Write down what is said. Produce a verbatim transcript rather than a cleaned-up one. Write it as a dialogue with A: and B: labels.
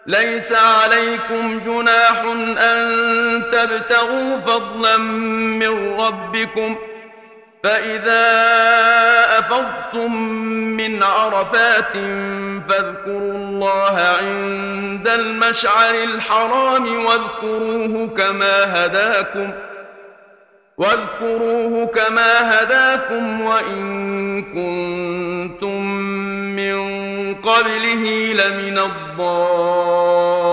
A: ليس عليكم جناح أن تبتغوا فضلا من ربكم، فإذا أفضتم من عرفات فاذكروا الله عند المشعر الحرام واذكروه كما هداكم واذكروه كما هداكم وإن كنتم من قبله لمن الضالين.